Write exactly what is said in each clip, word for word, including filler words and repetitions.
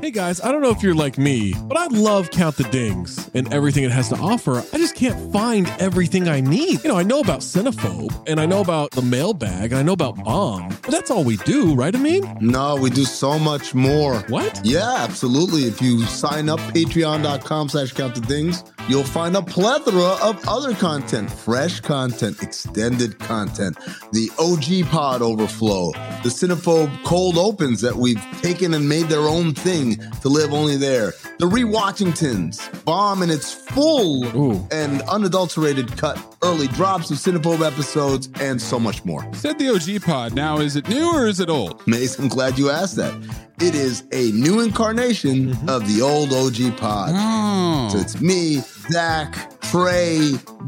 Hey guys, I don't know if you're like me, but I love Count the Dings and everything it has to offer. I just can't find everything I need. You know, I know about Cinephobe, and I know about the mailbag, and I know about Bomb, but that's all we do, right, Amin? No, we do so much more. What? Yeah, absolutely. If you sign up patreon.com slash count the dings, you'll find a plethora of other content, fresh content, extended content, the O G pod overflow, the Cinephobe cold opens that we've taken and made their own thing to live only there, the Rewatchingtons, Bomb in its full Ooh. and unadulterated cut, early drops of Cinephobe episodes, and so much more. Said the O G pod. Now, is it new or is it old? Mace, I'm glad you asked that. It is a new incarnation mm-hmm. of the old O G pod. Oh. So it's me, Zach, Trey,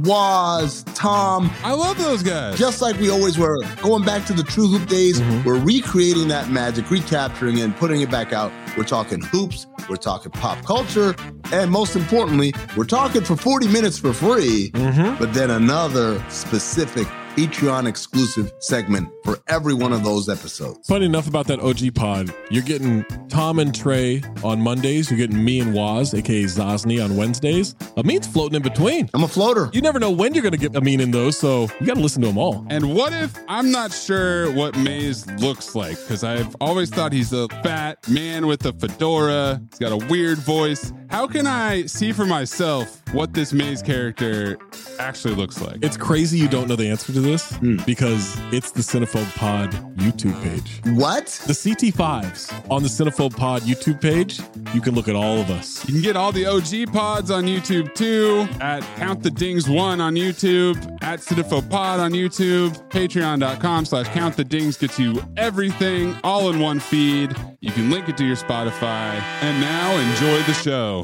Waz, Tom. I love those guys. Just like we always were. Going back to the True Hoop days, mm-hmm. we're recreating that magic, recapturing it, and putting it back out. We're talking hoops, we're talking pop culture, and most importantly, we're talking for forty minutes for free, mm-hmm. but then another specific Patreon exclusive segment for every one of those episodes. Funny enough about that O G pod, you're getting Tom and Trey on Mondays. You're getting me and Waz, aka Zosny, on Wednesdays. Amin's floating in between. I'm a floater. You never know when you're going to get Amin in those, so you got to listen to them all. And what if I'm not sure what Maze looks like? Because I've always thought he's a fat man with a fedora. He's got a weird voice. How can I see for myself what this Maze character actually looks like? It's crazy you don't know the answer to this mm. because it's the Cinephobe Pod YouTube page. What? The C T fives on the Cinephobe Pod YouTube page. You can look at all of us. You can get all the O G pods on YouTube too, at Count the Dings one on YouTube, at Cinephobe Pod on YouTube, patreon.com slash Count the Dings gets you everything all in one feed. You can link it to your Spotify. And now enjoy the show.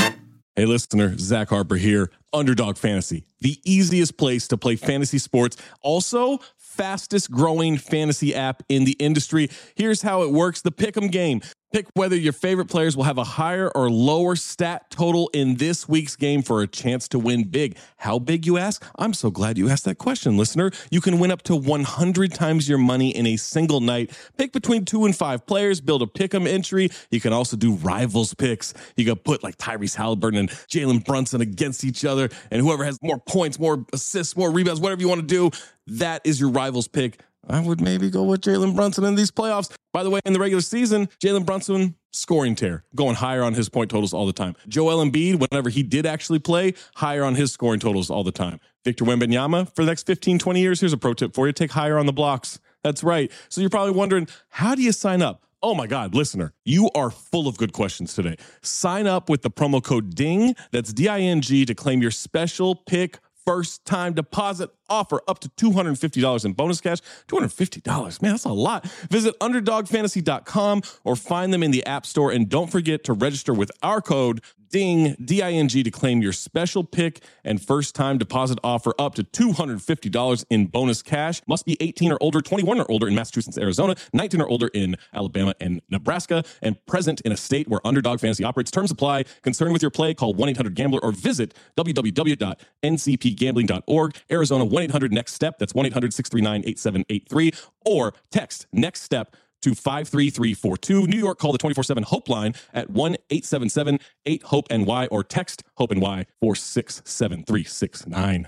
Hey listener, Zach Harper here. Underdog Fantasy, the easiest place to play fantasy sports. Also, fastest growing fantasy app in the industry. Here's how it works. The Pick'em game. Pick whether your favorite players will have a higher or lower stat total in this week's game for a chance to win big. How big, you ask? I'm so glad you asked that question, listener. You can win up to one hundred times your money in a single night. Pick between two and five players, build a pick'em entry. You can also do rivals picks. You can put like Tyrese Halliburton and Jalen Brunson against each other, and whoever has more points, more assists, more rebounds, whatever you want to do, that is your rivals pick. I would maybe go with Jalen Brunson in these playoffs. By the way, in the regular season, Jalen Brunson, scoring tear, going higher on his point totals all the time. Joel Embiid, whenever he did actually play, higher on his scoring totals all the time. Victor Wembanyama, for the next fifteen, twenty years, here's a pro tip for you. Take higher on the blocks. That's right. So you're probably wondering, how do you sign up? Oh my God, listener, you are full of good questions today. Sign up with the promo code DING, that's D I N G, to claim your special pick first time deposit offer up to two hundred fifty dollars in bonus cash. two hundred fifty dollars, man, that's a lot. Visit underdog fantasy dot com or find them in the App Store. And don't forget to register with our code DING, D I N G, to claim your special pick and first time deposit offer up to two hundred fifty dollars in bonus cash. Must be eighteen or older, twenty-one or older in Massachusetts, Arizona, nineteen or older in Alabama and Nebraska, and present in a state where Underdog Fantasy operates. Terms apply. Concerned with your play, call one eight hundred gambler or visit w w w dot n c p gambling dot org. Arizona, one eight hundred next step. That's one eight hundred six three nine eight seven eight three. Or text next step to five three three four two. New York, call the twenty-four seven Hope line at one eight seven seven eight hope N Y or text HOPE N Y four six seven three six nine.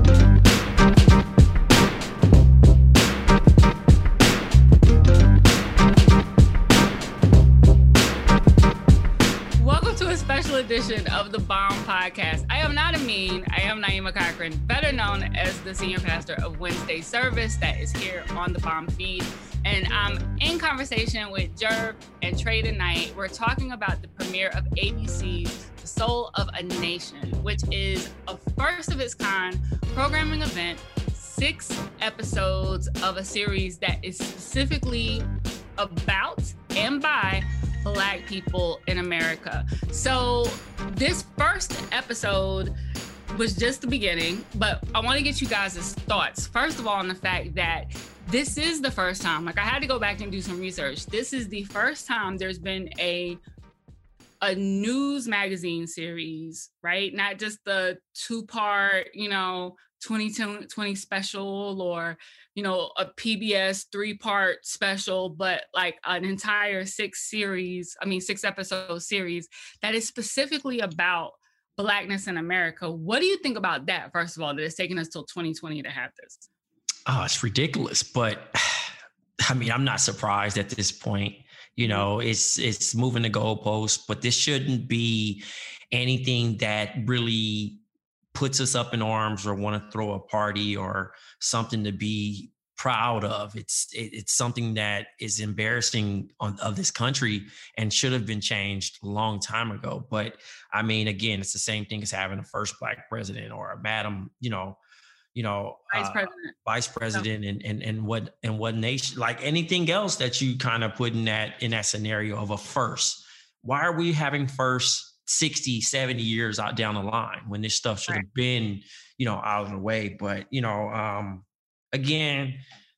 Welcome to a special edition of the Bomb Podcast. I am not Amin. I am Naima Cochran, better known as the senior pastor of Wednesday Service that is here on the Bomb feed. And I'm in conversation with Jerv and Trey tonight. We're talking about the premiere of A B C's The Soul of a Nation, which is a first of its kind programming event, six episodes of a series that is specifically about and by Black people in America. So this first episode was just the beginning, but I want to get you guys' thoughts. First of all, on the fact that this is the first time, like I had to go back and do some research. This is the first time there's been a a news magazine series, right? Not just the two-part, you know, twenty twenty special or, you know, a P B S three-part special, but like an entire six series, I mean, six episode series that is specifically about Blackness in America. What do you think about that, first of all, that it's taken us till twenty twenty to have this? Oh, it's ridiculous. But I mean, I'm not surprised at this point. You know, it's it's moving the goalposts, but this shouldn't be anything that really puts us up in arms or want to throw a party or something to be proud of. It's it, it's something that is embarrassing on, of this country and should have been changed a long time ago. But I mean, again, it's the same thing as having a first Black president or a madam, you know, you know, vice uh, president, vice president, and and and what and what nation, like anything else that you kind of put in that in that scenario of a first. Why are we having first sixty, seventy years out down the line when this stuff should have right. been, you know, out of the way? But you know, um, again,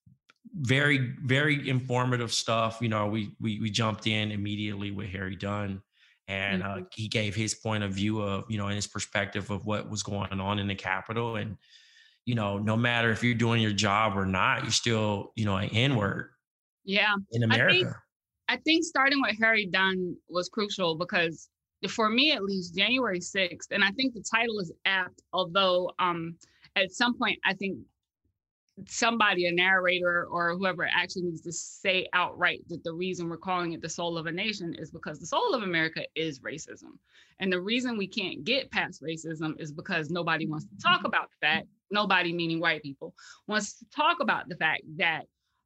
very very informative stuff. You know, we we we jumped in immediately with Harry Dunn. And mm-hmm. uh, he gave his point of view of, you know, in his perspective of what was going on in the Capitol. And you know, no matter if you're doing your job or not, you're still, you know, an N-word. Yeah. In America. I think, I think starting with Harry Dunn was crucial because for me, at least, January sixth, and I think the title is apt, although um, at some point, I think somebody, a narrator or whoever actually needs to say outright that the reason we're calling it the soul of a nation is because the soul of America is racism. And the reason we can't get past racism is because nobody wants to talk about the fact, nobody meaning white people, wants to talk about the fact that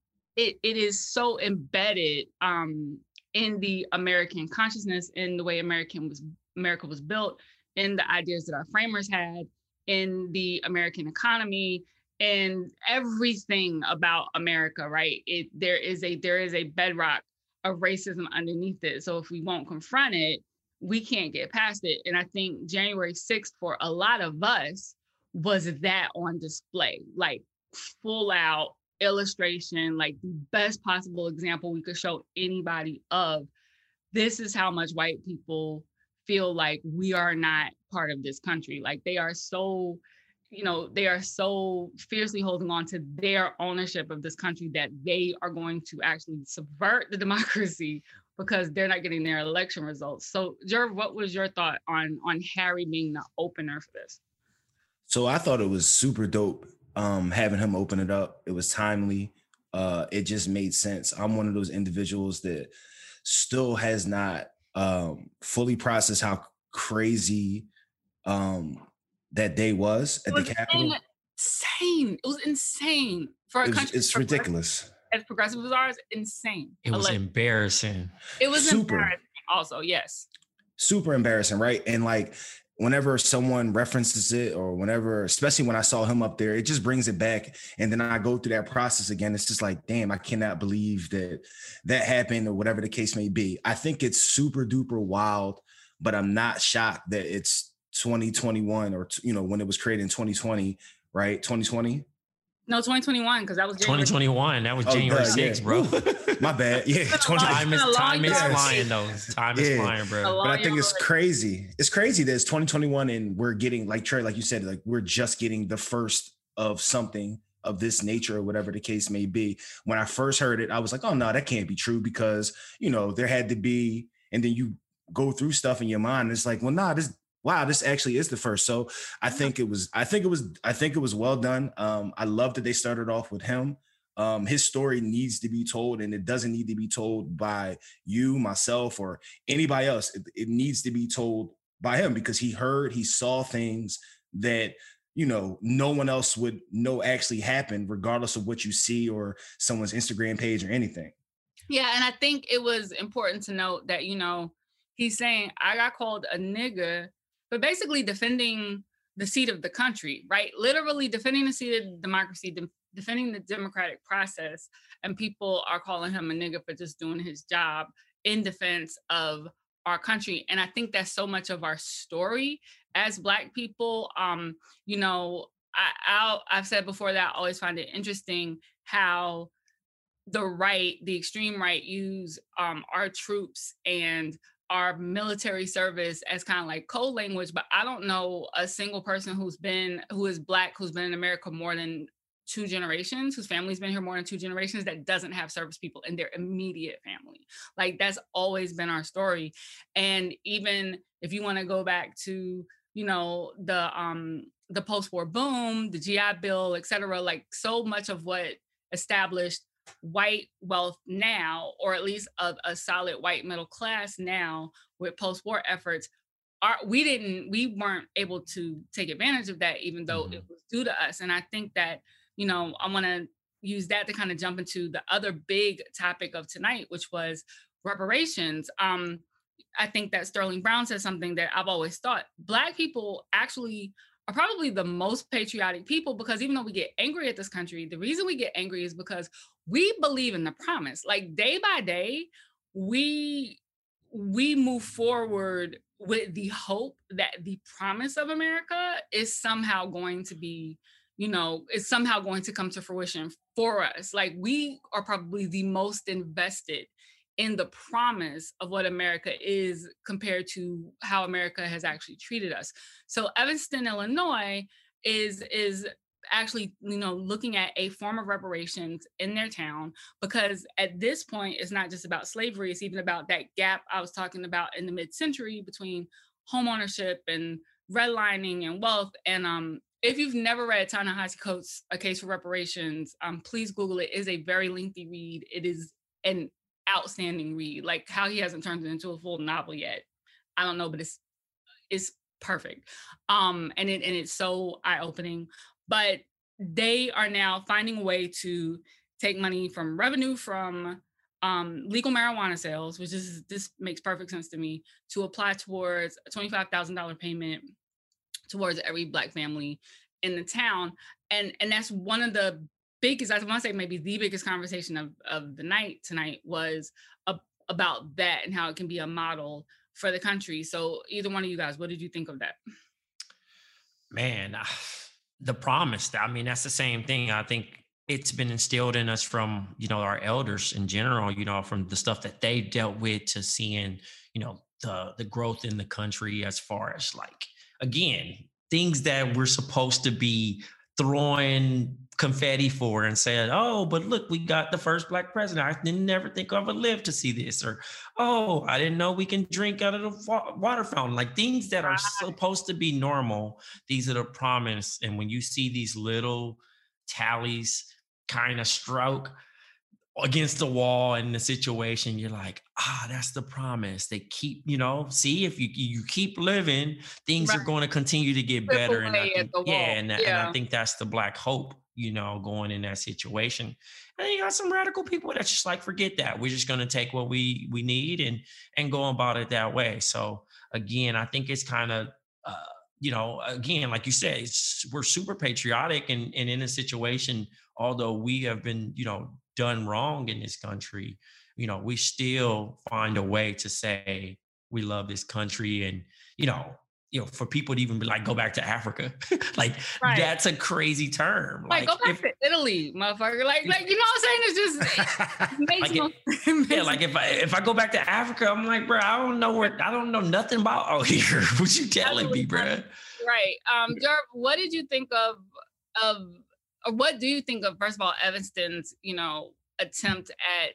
it, it is so embedded um, in the American consciousness, in the way American was, America was built, in the ideas that our framers had, in the American economy, and everything about America, right? It there is a there is a bedrock of racism underneath it. So if we won't confront it, we can't get past it. And I think January sixth for a lot of us was that on display, like full out illustration, like the best possible example we could show anybody of this is how much white people feel like we are not part of this country. Like they are so you know, they are so fiercely holding on to their ownership of this country that they are going to actually subvert the democracy because they're not getting their election results. So, Jerv, what was your thought on, on Harry being the opener for this? So I thought it was super dope um, having him open it up. It was timely. Uh, it just made sense. I'm one of those individuals that still has not um, fully processed how crazy um, that day was at the Capitol. Insane. It was insane for a it was, country. It's ridiculous. As progressive as ours, insane. It was Allegedly. embarrassing. It was super. embarrassing also, yes. Super embarrassing, right? And like whenever someone references it or whenever, especially when I saw him up there, it just brings it back. And then I go through that process again. It's just like, damn, I cannot believe that that happened or whatever the case may be. I think it's super duper wild, but I'm not shocked that it's twenty twenty-one or, you know, when it was created in twenty twenty, right? twenty twenty? No, twenty twenty-one, because that was January. twenty twenty-one. That was January oh, sixth, yeah. bro. My bad. Yeah. twenty Time is, time is flying, though. Time yeah. is flying, bro. But I think it's crazy. It's crazy that it's twenty twenty-one and we're getting, like Trey, like you said, like we're just getting the first of something of this nature or whatever the case may be. When I first heard it, I was like, oh, no, that can't be true because, you know, there had to be, and then you go through stuff in your mind. And it's like, well, nah, this wow, this actually is the first. So I think it was, I think it was, I think it was well done. Um, I love that they started off with him. Um, his story needs to be told, and it doesn't need to be told by you, myself, or anybody else. It, it needs to be told by him because he heard, he saw things that, you know, no one else would know actually happened, regardless of what you see or someone's Instagram page or anything. Yeah. And I think it was important to note that, you know, he's saying, I got called a nigga, but basically defending the seat of the country, right? Literally defending the seat of democracy, de- defending the democratic process. And people are calling him a nigga for just doing his job in defense of our country. And I think that's so much of our story as Black people. Um, you know, I, I'll, I've said before that I always find it interesting how the right, the extreme right, use um, our troops and our military service as kind of like code language, but I don't know a single person who's been, who is Black, who's been in America more than two generations, whose family's been here more than two generations, that doesn't have service people in their immediate family. Like that's always been our story. And even if you want to go back to, you know, the um the post-war boom, the G I Bill, et cetera, like so much of what established white wealth now, or at least a, a solid white middle class now with post-war efforts, are we didn't, we weren't able to take advantage of that, even though mm-hmm. it was due to us. And I think that, you know, I want to use that to kind of jump into the other big topic of tonight, which was reparations. Um, I think that Sterling Brown said something that I've always thought. Black people actually are probably the most patriotic people, because even though we get angry at this country, the reason we get angry is because we believe in the promise. Like day by day, we we move forward with the hope that the promise of America is somehow going to be, you know, is somehow going to come to fruition for us. Like we are probably the most invested in the promise of what America is compared to how America has actually treated us. So Evanston, Illinois is, is actually, you know, looking at a form of reparations in their town, because at this point, it's not just about slavery, it's even about that gap I was talking about in the mid-century between homeownership and redlining and wealth. And um, if you've never read Ta-Nehisi Coates' A Case for Reparations, um, please Google it. It is a very lengthy read. It is an outstanding read. Like how he hasn't turned it into a full novel yet, I don't know, but it's it's perfect. Um, and it and it's so eye-opening. But they are now finding a way to take money from revenue from um, legal marijuana sales, which is this makes perfect sense to me, to apply towards a twenty-five thousand dollars payment towards every Black family in the town. And and that's one of the biggest, I want to say maybe the biggest conversation of, of the night tonight was a, about that and how it can be a model for the country. So either one of you guys, what did you think of that? Man, uh, the promise, I mean, that's the same thing. I think it's been instilled in us from, you know, our elders in general, you know, from the stuff that they dealt with to seeing, you know, the, the growth in the country as far as like, again, things that we're supposed to be throwing confetti for and saying, oh, but look, we got the first Black president. I didn't never think I would live to see this. Or, oh, I didn't know we can drink out of the water fountain. Like things that are supposed to be normal. These are the promise. And when you see these little tallies kind of stroke against the wall in the situation, you're like, ah, that's the promise. They keep, you know, see, if you you keep living, things right. are going to continue to get better. And I think, yeah, and, yeah, and I think that's the Black hope, you know, going in that situation. And then you got some radical people that's just like, forget that. We're just going to take what we we need and and go about it that way. So again, I think it's kind of, uh, you know, again, like you said, it's, we're super patriotic, and, and in a situation, although we have been, you know, done wrong in this country, you know, we still find a way to say we love this country. And, you know, you know, for people to even be like, go back to Africa, like right. that's a crazy term. Like, like go back if, to Italy, motherfucker. Like, like, you know what I'm saying? It's just, it makes like no, it, it makes yeah, like if I, if I go back to Africa, I'm like, bro, I don't know where, I don't know nothing about out here. What you telling me, bro? Right. Um, Jerv, what did you think of, of, or what do you think of, first of all, Evanston's, you know, attempt at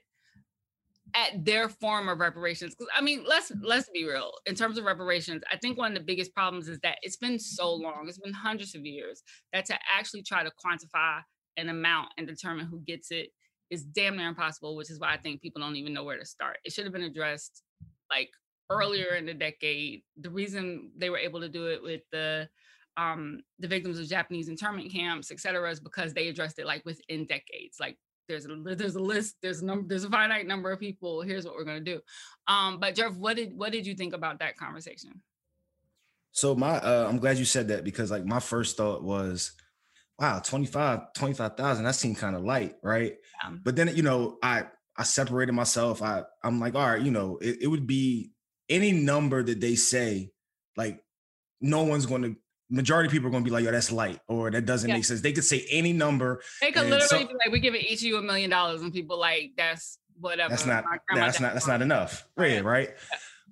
at their form of reparations? Because I mean, let's let's be real. In terms of reparations, I think one of the biggest problems is that it's been so long, it's been hundreds of years, that to actually try to quantify an amount and determine who gets it is damn near impossible, which is why I think people don't even know where to start. It should have been addressed like earlier in the decade. The reason they were able to do it with the um, the victims of Japanese internment camps, et cetera, is because they addressed it like within decades. Like there's a there's a list, there's a number, there's a finite number of people. Here's what we're gonna do. Um, but Jeff, what did what did you think about that conversation? So my uh, I'm glad you said that, because like my first thought was, wow, twenty-five thousand, that seemed kind of light, right? Yeah. But then, you know, I I separated myself. I I'm like, all right, you know, it, it would be any number that they say, like no one's going to. Majority of people are going to be like, yo, that's light, or that doesn't yeah. make sense. They could say any number. They could literally so, be like, we give each of you a million dollars, and people like, that's whatever. That's not, that's not, that's not enough. Right. Right. Yeah.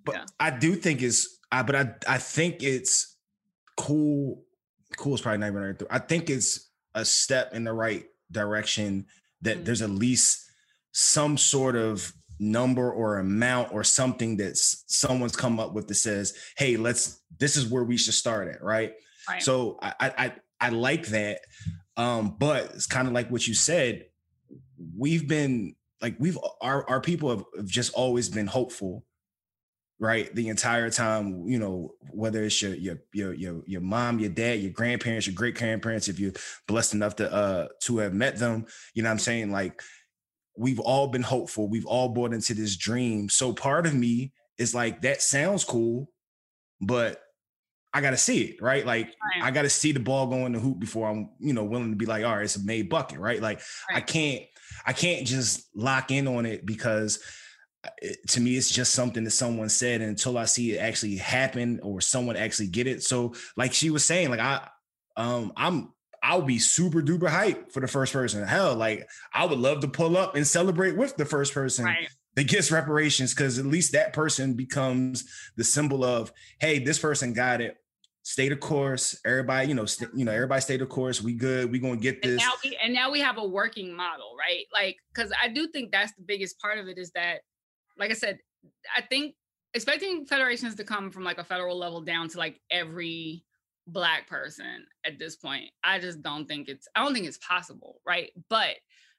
but yeah. I do think it's, I, but I, I think it's cool. Cool is probably not even right. I think it's a step in the right direction that mm-hmm. there's at least some sort of number or amount or something that someone's come up with that says, hey, let's, this is where we should start at. Right. right. So I, I, I like that. Um, but it's kind of like what you said. We've been like, we've, our, our people have, have just always been hopeful, right? The entire time, you know, whether it's your, your, your, your, your mom, your dad, your grandparents, your great grandparents, if you're blessed enough to, uh, to have met them, you know what I'm saying? Like, we've all been hopeful. We've all bought into this dream. So part of me is like, that sounds cool, but I got to see it, right? Like, right. I got to see the ball go in the hoop before I'm, you know, willing to be like, all right, it's a made bucket, right? Like, right. I can't, I can't just lock in on it because it, to me, it's just something that someone said. And until I see it actually happen or someone actually get it. So like she was saying, like, I, um, I'm, I'll be super duper hype for the first person. Hell, like I would love to pull up and celebrate with the first person right. that gets reparations. Cause at least that person becomes the symbol of, hey, this person got it. Stay the course. Everybody, you know, st- you know, everybody stay the course. We good. We gonna get this. And now, we, and now we have a working model, right? Like, cause I do think that's the biggest part of it is that, like I said, I think expecting federations to come from like a federal level down to like every Black person at this point, I just don't think it's, I don't think it's possible, right? But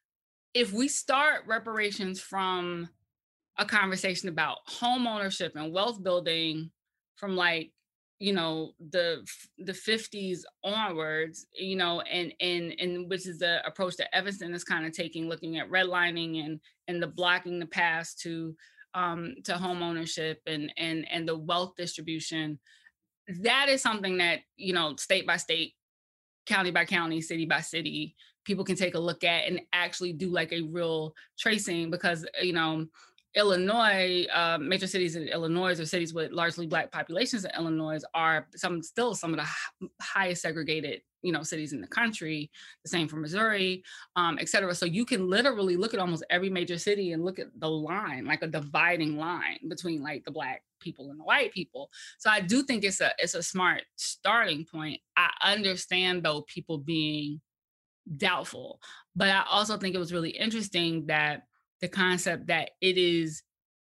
if we start reparations from a conversation about home ownership and wealth building from like, you know, the the fifties onwards, you know, and and and which is the approach that Evanston is kind of taking, looking at redlining and and the blocking the path to um to home ownership and and and the wealth distribution. That is something that, you know, state by state, county by county, city by city, people can take a look at and actually do like a real tracing because, you know, Illinois, uh, major cities in Illinois or cities with largely Black populations in Illinois are some still some of the h- highest segregated, you know, cities in the country. The same for Missouri, um, et cetera. So you can literally look at almost every major city and look at the line, like a dividing line between like the Black people and the white people. So I do think it's a it's a smart starting point. I understand though people being doubtful, but I also think it was really interesting that the concept that it is,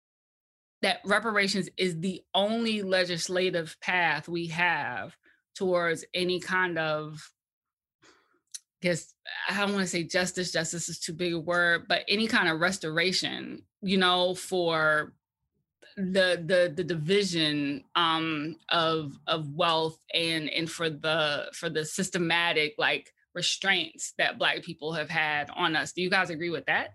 that reparations is the only legislative path we have towards any kind of, I guess, I don't want to say justice, justice is too big a word, but any kind of restoration, you know, for the the the division um, of of wealth and and for the for the systematic like restraints that Black people have had on us. Do you guys agree with that?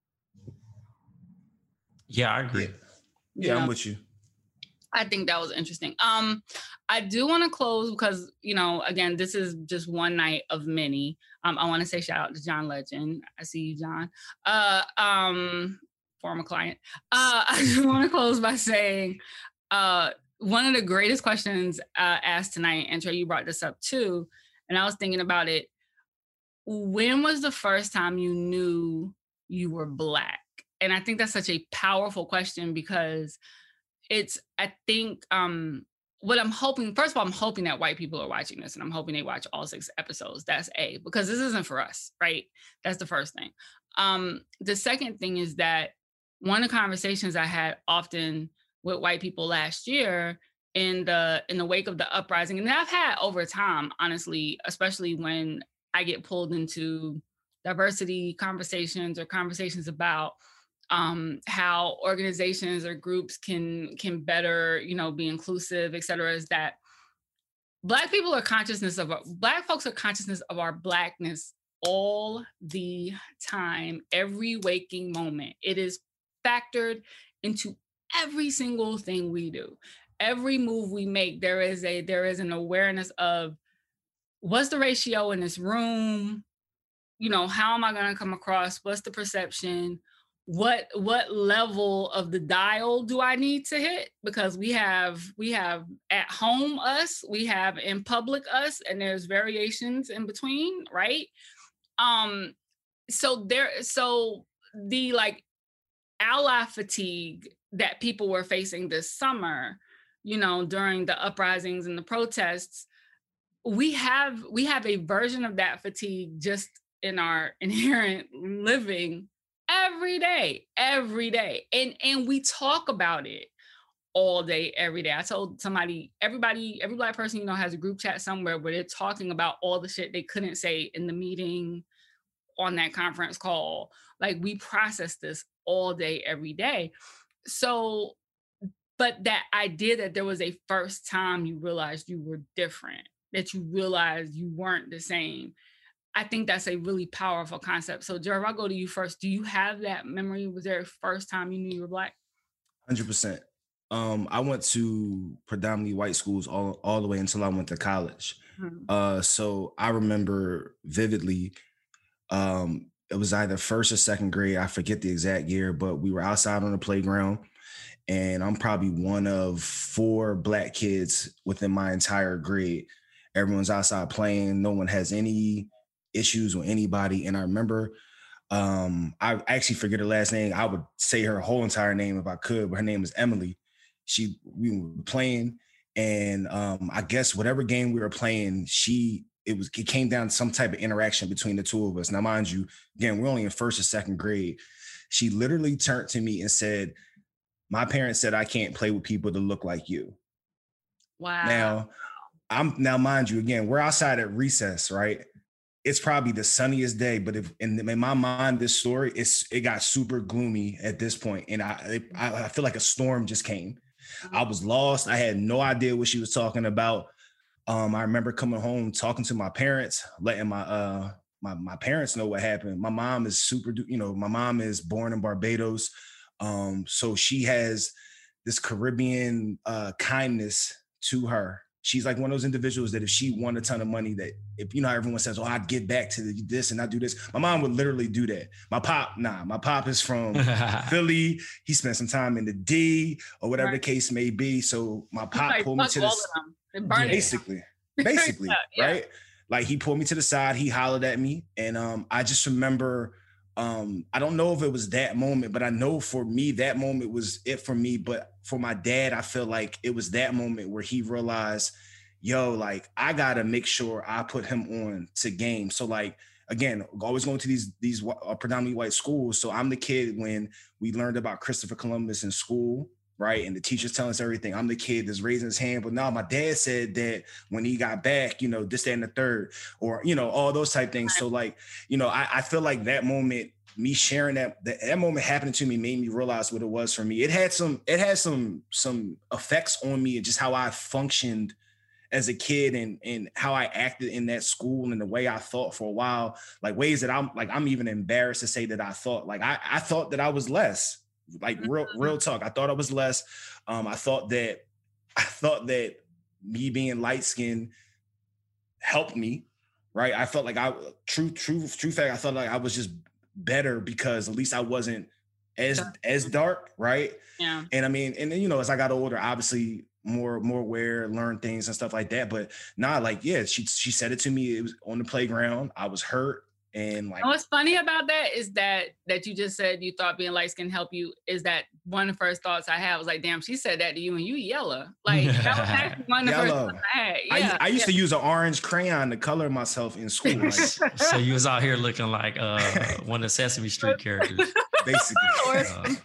Yeah, I agree. Yeah, yeah, yeah. I'm with you. I think that was interesting. Um, I do want to close because, you know, again, this is just one night of many. Um, I want to say shout out to John Legend. I see you, John. Uh, um, former client. Uh, I just want to close by saying uh, one of the greatest questions uh, asked tonight, and Trey, you brought this up too, and I was thinking about it. When was the first time you knew you were Black? And I think that's such a powerful question because it's, I think, um, what I'm hoping, first of all, I'm hoping that white people are watching this and I'm hoping they watch all six episodes. That's A, because this isn't for us, right? That's the first thing. Um, the second thing is that one of the conversations I had often with white people last year in the in the wake of the uprising, and that I've had over time, honestly, especially when I get pulled into diversity conversations or conversations about um, how organizations or groups can can better, you know, be inclusive, et cetera, is that Black people are consciousness of, Black folks are consciousness of our Blackness all the time, every waking moment. It is factored into every single thing we do. Every move we make, there is a there is an awareness of what's the ratio in this room? You know, how am I going to come across? What's the perception? What what level of the dial do I need to hit? Because we have we have at home us, we have in public us, and there's variations in between, right? Um, so there, so the like ally fatigue that people were facing this summer, you know, during the uprisings and the protests, we have we have a version of that fatigue just in our inherent living every day, every day. And and we talk about it all day, every day. I told somebody, everybody, every Black person, you know, has a group chat somewhere where they're talking about all the shit they couldn't say in the meeting, on that conference call. Like, we process this all day, every day. So, but that idea that there was a first time you realized you were different, that you realized you weren't the same, I think that's a really powerful concept. So, Jerv, I'll go to you first. Do you have that memory? Was there a first time you knew you were Black? one hundred percent. Um, I went to predominantly white schools all, all the way until I went to college. Mm-hmm. Uh, so I remember vividly, um, it was either first or second grade. I forget the exact year, but we were outside on the playground, and I'm probably one of four Black kids within my entire grade. Everyone's outside playing. No one has any issues with anybody. And I remember, um, I actually forget her last name. I would say her whole entire name if I could, but her name is Emily. She, we were playing, and um, I guess whatever game we were playing, she, it was, it came down to some type of interaction between the two of us. Now, mind you, again, we're only in first or second grade. She literally turned to me and said, "My parents said I can't play with people that look like you." Wow. Now, I'm now, mind you, again, we're outside at recess, right? It's probably the sunniest day, but if in, in my mind, this story, it's it got super gloomy at this point, and I it, I feel like a storm just came. Mm-hmm. I was lost. I had no idea what she was talking about. Um, I remember coming home, talking to my parents, letting my uh my my parents know what happened. My mom is super, you know, my mom is born in Barbados, um, so she has this Caribbean uh, kindness to her. She's like one of those individuals that if she won a ton of money, that if, you know, everyone says, "Oh, I'd give back to this and I do this." My mom would literally do that. My pop, nah, my pop is from Philly. He spent some time in the D or whatever right. the case may be. So my pop like, pulled me to the yeah, basically, basically, yeah, yeah. right? Like he pulled me to the side, he hollered at me. And um, I just remember, um, I don't know if it was that moment, but I know for me, that moment was it for me. But for my dad, I feel like it was that moment where he realized, yo, like I gotta make sure I put him on to game. So like, again, always going to these, these uh, predominantly white schools. So I'm the kid when we learned about Christopher Columbus in school, right? And the teachers telling us everything. I'm the kid that's raising his hand. But now my dad said that when he got back, you know, this, that, and the third, or, you know, all those type things. So like, you know, I, I feel like that moment, me sharing that, that, that moment happening to me made me realize what it was for me. It had some, it had some, some effects on me and just how I functioned as a kid and, and how I acted in that school and the way I thought for a while, like ways that I'm like, I'm even embarrassed to say that I thought like, I, I thought that I was less. Like real, real talk. I thought I was less. Um, I thought that, I thought that me being light skinned helped me, right? I felt like I, true, true, true fact. I felt like I was just better because at least I wasn't as, as dark, right? Yeah. And I mean, and then, you know, as I got older, obviously more, more aware, learn things and stuff like that. But nah, like, yeah, she, she said it to me. It was on the playground. I was hurt. And like, and what's funny about that is that that you just said you thought being light skin help you, is that one of the first thoughts I had was like, damn, she said that to you and you yellow. Like that was actually one of the first thoughts I had. Yeah. I, I used yeah. to use an orange crayon to color myself in school. Like, so you was out here looking like uh, one of the Sesame Street characters. Basically. Uh,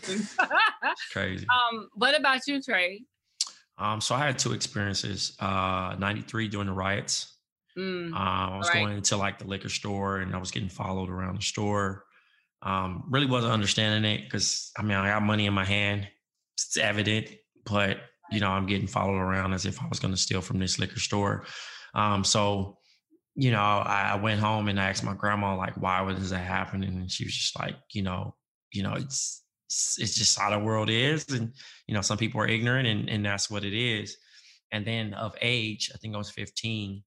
crazy. Um, what about you, Trey? Um, so I had two experiences. Uh, ninety-three during the riots. Mm, uh, I was right. going into like the liquor store and I was getting followed around the store. Um, really wasn't understanding it because I mean, I got money in my hand. It's evident, but you know, I'm getting followed around as if I was going to steal from this liquor store. Um, so, you know, I, I went home and I asked my grandma, like, why was that happening? And she was just like, you know, you know, it's, it's, it's just how the world is. And, you know, some people are ignorant and, and that's what it is. And then of age, I think I was fifteen.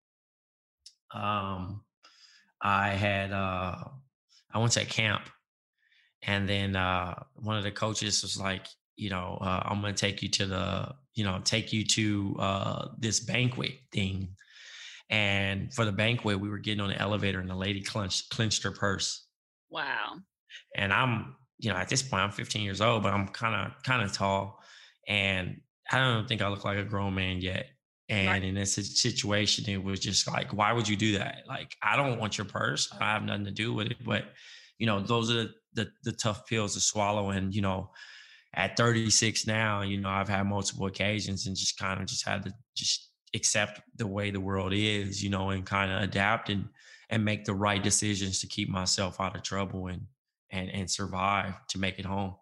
Um, I had, uh, I went to a camp and then, uh, one of the coaches was like, you know, uh, I'm going to take you to the, you know, take you to, uh, this banquet thing. And for the banquet, we were getting on the elevator and the lady clenched, clenched her purse. Wow. And I'm, you know, at this point, I'm fifteen years old, but I'm kind of, kind of tall. And I don't think I look like a grown man yet. And right. in this situation, it was just like, why would you do that? Like, I don't want your purse. I have nothing to do with it. But, you know, those are the, the, the tough pills to swallow. And, you know, at thirty-six now, you know, I've had multiple occasions and just kind of just had to just accept the way the world is, you know, and kind of adapt and, and make the right decisions to keep myself out of trouble and, and, and survive to make it home.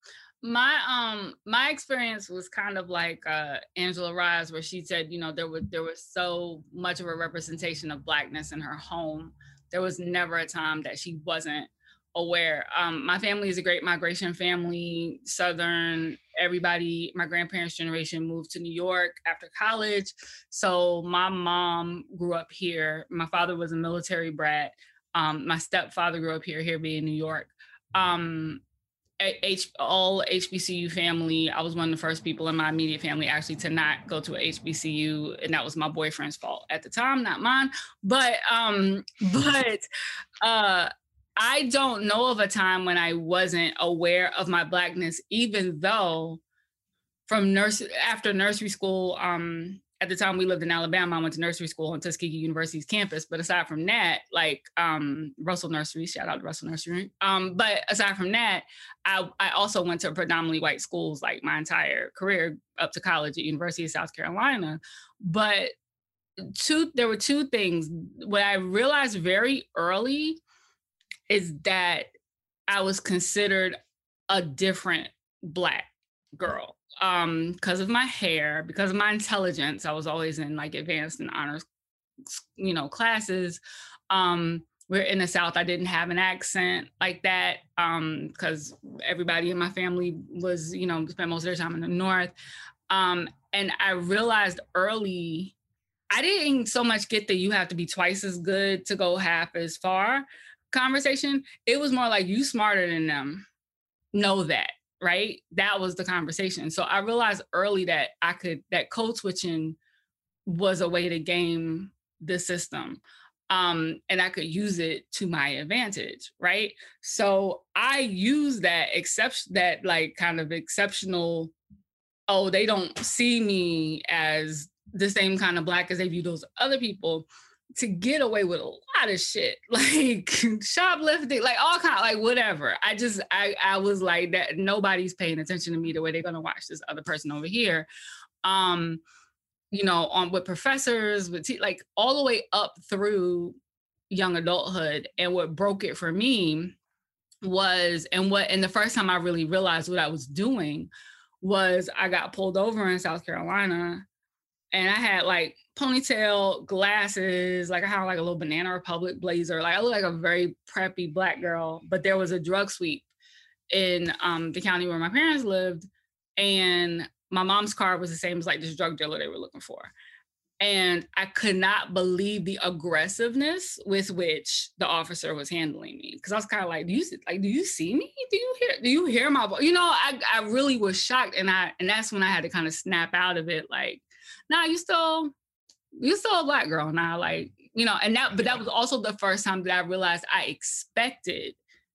My um my experience was kind of like uh, Angela Rise, where she said, you know, there was there was so much of a representation of Blackness in her home. There was never a time that she wasn't aware. Um, my family is a great migration family, Southern. Everybody, my grandparents' generation moved to New York after college. So my mom grew up here. My father was a military brat. Um, my stepfather grew up here, here being New York. Um, H, all H B C U family. I was one of the first people in my immediate family actually to not go to a H B C U, and that was my boyfriend's fault at the time, not mine. But um, but uh, I don't know of a time when I wasn't aware of my Blackness, even though from nursery after nursery school. Um, At the time we lived in Alabama, I went to nursery school on Tuskegee University's campus. But aside from that, like um, Russell Nursery, shout out to Russell Nursery. Um, but aside from that, I, I also went to predominantly white schools like my entire career up to college at University of South Carolina. But two, there were two things. What I realized very early is that I was considered a different Black girl. Um, because of my hair, because of my intelligence, I was always in like advanced and honors, you know, classes. Um, we're in the South. I didn't have an accent like that. Um, because everybody in my family was, you know, spent most of their time in the North. Um, and I realized early, I didn't so much get that you have to be twice as good to go half as far conversation. It was more like, you smarter than them. Know that. Right? That was the conversation. So I realized early that I could, that code switching was a way to game the system. Um, and I could use it to my advantage, right? So I use that exception, that like kind of exceptional, oh, they don't see me as the same kind of Black as they view those other people, to get away with a lot of shit, like shoplifting, like all kind of, like whatever. I just, I, I was like that. Nobody's paying attention to me the way they're going to watch this other person over here. Um, you know, on with professors, with te- like all the way up through young adulthood. And what broke it for me was, and what, and the first time I really realized what I was doing was I got pulled over in South Carolina, and I had like ponytail, glasses, like I had like a little Banana Republic blazer. Like I looked like a very preppy Black girl, but there was a drug sweep in um, the county where my parents lived. And my mom's car was the same as like this drug dealer they were looking for. And I could not believe the aggressiveness with which the officer was handling me. Cause I was kind of like, do you like, do you see me? Do you hear, do you hear my voice? You know, I, I really was shocked. And I, and that's when I had to kind of snap out of it. Like, nah, you still, you still a Black girl now, like, you know, and that, but that was also the first time that I realized I expected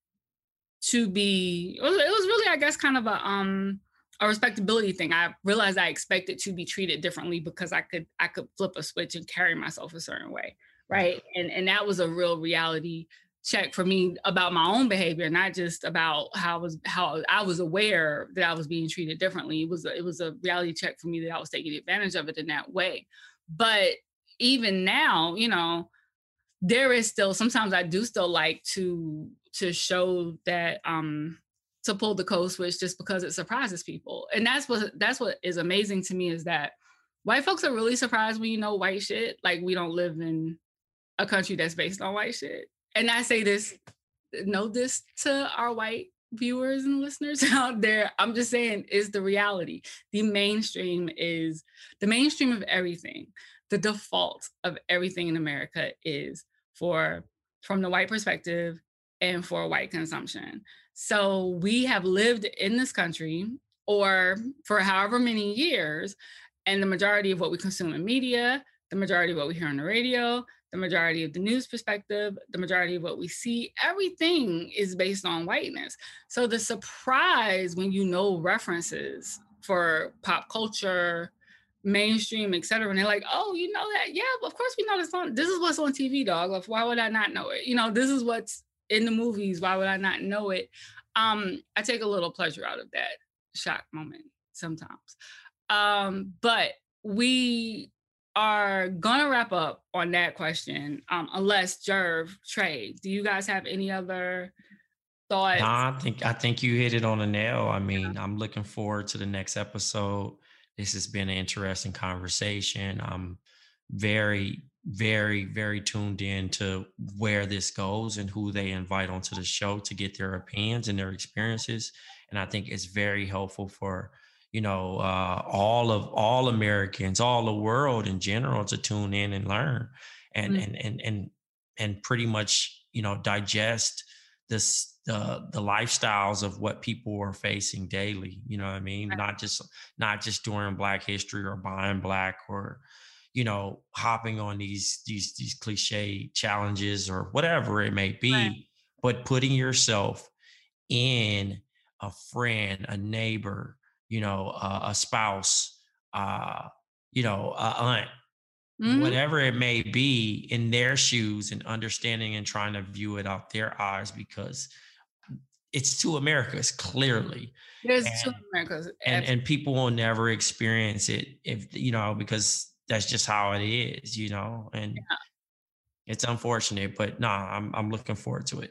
to be, it was, it was really, I guess, kind of a, um, a respectability thing. I realized I expected to be treated differently because I could, I could flip a switch and carry myself a certain way. Right. And, and that was a real reality check for me about my own behavior, not just about how I was, how I was aware that I was being treated differently. It was, a, it was a reality check for me that I was taking advantage of it in that way. But even now, you know, there is still, sometimes I do still like to, to show that, um, to pull the code switch just because it surprises people. And that's what, that's what is amazing to me, is that white folks are really surprised when you know white shit. Like, we don't live in a country that's based on white shit. And I say this, know this to our white viewers and listeners out there. I'm just saying, is the reality. The mainstream is, the mainstream of everything, the default of everything in America is for, from the white perspective and for white consumption. So we have lived in this country or for however many years, and the majority of what we consume in media, the majority of what we hear on the radio, the majority of the news perspective, the majority of what we see, everything is based on whiteness. So the surprise when you know references for pop culture, mainstream, et cetera, and they're like, oh, you know that? Yeah, of course we know this on, this is what's on T V, dog. Like, why would I not know it? You know, this is what's in the movies. Why would I not know it? Um, I take a little pleasure out of that shock moment sometimes. Um, but we are gonna wrap up on that question, um, unless Jerv, Trey, do you guys have any other thoughts? No, I think I think you hit it on the nail. I mean, yeah. I'm looking forward to the next episode. This has been an interesting conversation. I'm very, very, very tuned in to where this goes and who they invite onto the show to get their opinions and their experiences. And I think it's very helpful for, you know, uh, all of all Americans, all the world in general to tune in and learn and mm-hmm. and and and and pretty much, you know, digest this the the lifestyles of what people are facing daily. You know what I mean? Right. Not just not just during Black History or buying Black or, you know, hopping on these these these cliche challenges or whatever it may be, right. but putting yourself in a friend, a neighbor, you know, uh, a spouse, uh, you know, a aunt, mm-hmm. whatever it may be, in their shoes and understanding and trying to view it out their eyes, because it's two Americas, clearly. There's two Americas. And, and people will never experience it if, you know, because that's just how it is, you know, and yeah. it's unfortunate, but no, nah, I'm I'm looking forward to it.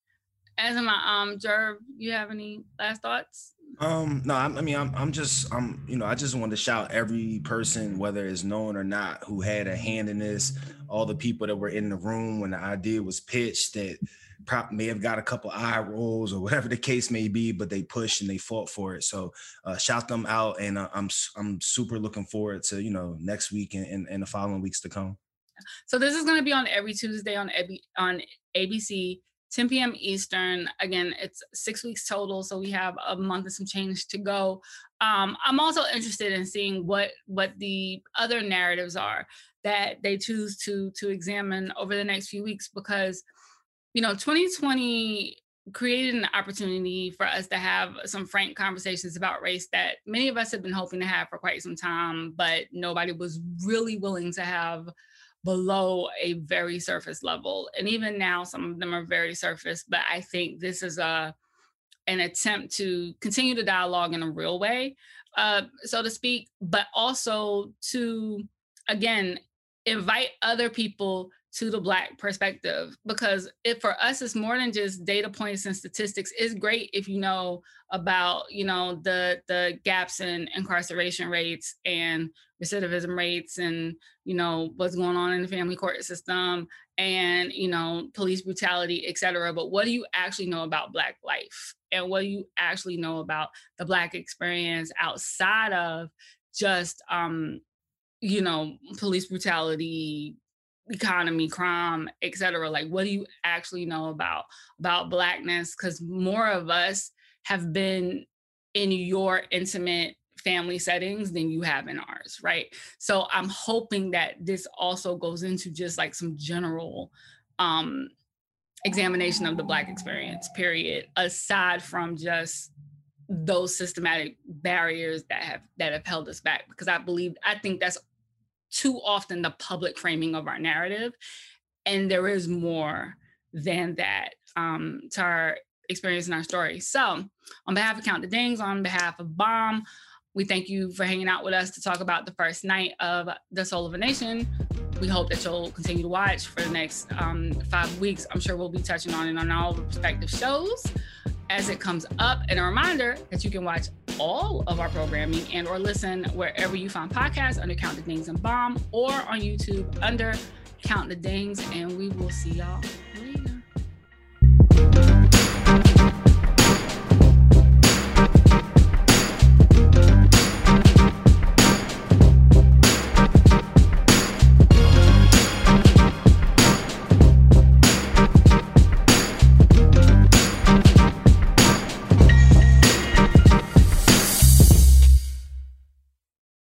As am I, um, Jerv, you have any last thoughts? Um, no, I, I mean, I'm, I'm just, I'm, you know, I just want to shout every person, whether it's known or not, who had a hand in this, all the people that were in the room when the idea was pitched that prop may have got a couple eye rolls or whatever the case may be, but they pushed and they fought for it. So uh, shout them out. And uh, I'm, I'm super looking forward to, you know, next week and, and, and the following weeks to come. So this is going to be on every Tuesday on, on A B C. ten p.m. Eastern. Again, it's six weeks total, so we have a month and some change to go. Um, I'm also interested in seeing what what the other narratives are that they choose to to examine over the next few weeks, because, you know, twenty twenty created an opportunity for us to have some frank conversations about race that many of us have been hoping to have for quite some time, but nobody was really willing to have below a very surface level. And even now, some of them are very surface, but I think this is a an attempt to continue the dialogue in a real way, uh, so to speak, but also to, again, invite other people to the Black perspective, because if for us, it's more than just data points and statistics. It's great if you know about, you know, the the gaps in incarceration rates and recidivism rates and, you know, what's going on in the family court system and, you know, police brutality, et cetera. But what do you actually know about Black life? And what do you actually know about the Black experience outside of just, um, you know, police brutality, economy, crime, et cetera? Like, what do you actually know about, about Blackness? Because more of us have been in your intimate family settings than you have in ours, right? So I'm hoping that this also goes into just like some general um, examination of the Black experience, period, aside from just those systematic barriers that have that have held us back. Because I believe, I think that's too often the public framing of our narrative. And there is more than that um, to our experience and our story. So on behalf of Count the Dings, on behalf of BOMB, we thank you for hanging out with us to talk about the first night of The Soul of a Nation. We hope that you'll continue to watch for the next um, five weeks. I'm sure we'll be touching on it on all the respective shows as it comes up. And a reminder that you can watch all of our programming and or listen wherever you find podcasts under Count the Dings and BOMB, or on YouTube under Count the Dings. And we will see y'all